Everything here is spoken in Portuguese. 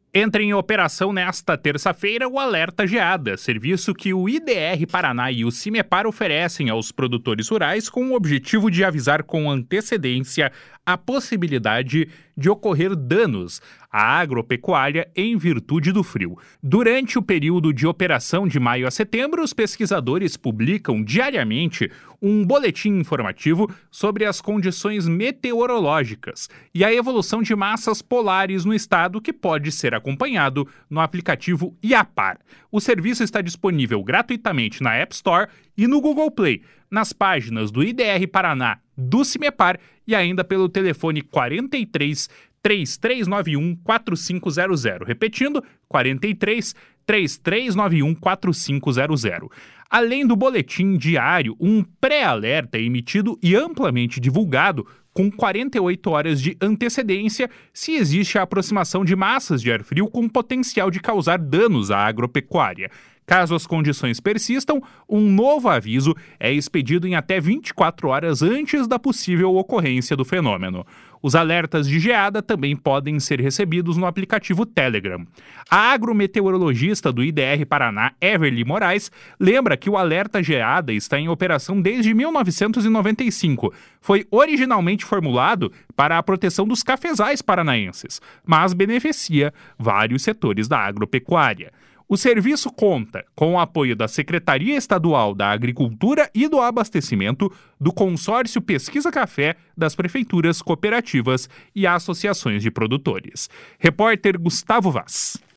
Entra em operação nesta terça-feira o Alerta Geada, serviço que o IDR Paraná e o CIMEPAR oferecem aos produtores rurais com o objetivo de avisar com antecedência a possibilidade de ocorrer danos à agropecuária em virtude do frio. Durante o período de operação de maio a setembro, os pesquisadores publicam diariamente um boletim informativo sobre as condições meteorológicas e a evolução de massas polares no estado, que pode ser acompanhado no aplicativo IAPAR. O serviço está disponível gratuitamente na App Store e no Google Play, nas páginas do IDR Paraná, do CIMEPAR e ainda pelo telefone 43 3391 4500. Repetindo, 43 3391 4500. Além do boletim diário, um pré-alerta é emitido e amplamente divulgado com 48 horas de antecedência se existe a aproximação de massas de ar frio com potencial de causar danos à agropecuária. Caso as condições persistam, um novo aviso é expedido em até 24 horas antes da possível ocorrência do fenômeno. Os alertas de geada também podem ser recebidos no aplicativo Telegram. A agrometeorologista do IDR Paraná, Everly Moraes, lembra que o alerta geada está em operação desde 1995. Foi originalmente formulado para a proteção dos cafezais paranaenses, mas beneficia vários setores da agropecuária. O serviço conta com o apoio da Secretaria Estadual da Agricultura e do Abastecimento, do Consórcio Pesquisa Café, das prefeituras, cooperativas e associações de produtores. Repórter Gustavo Vaz.